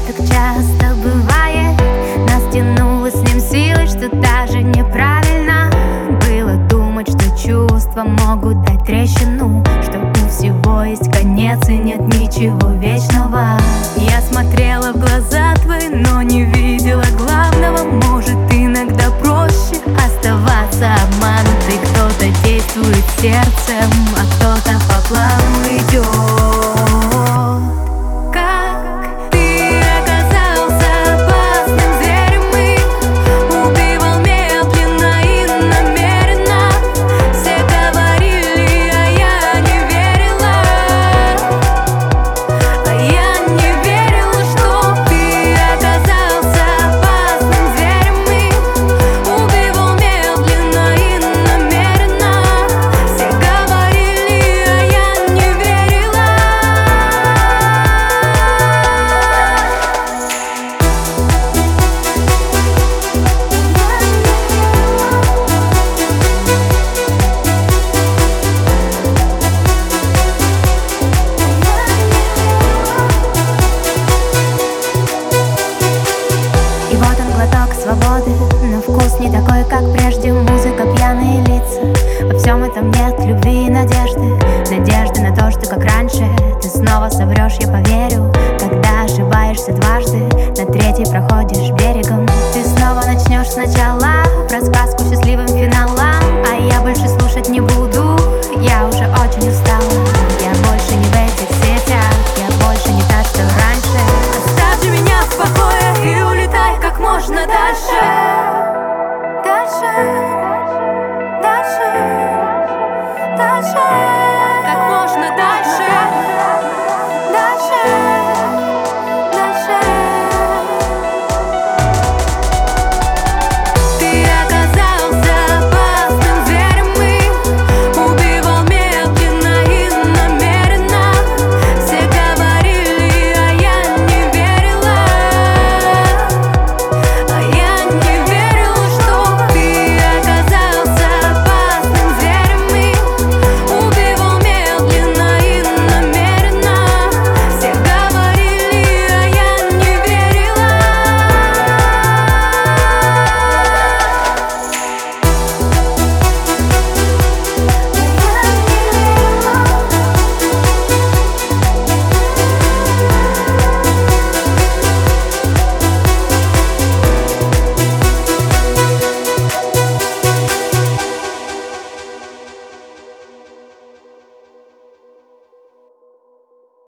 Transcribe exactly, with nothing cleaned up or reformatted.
так часто бывает. Нас тянуло с ним силой, что даже неправильно было думать, что чувства могут дать трещину, что у всего есть конец и нет ничего вечного. Я смотрела в глаза твои, но не видела главного. Может, иногда проще оставаться обманутой. Кто-то действует сердцем, а кто-то по плану идет. Свободы, но вкус не такой, как прежде. Музыка, пьяные лица. Во всем этом нет любви и надежды. Надежды на то, что как раньше ты снова соврешь, я поверю.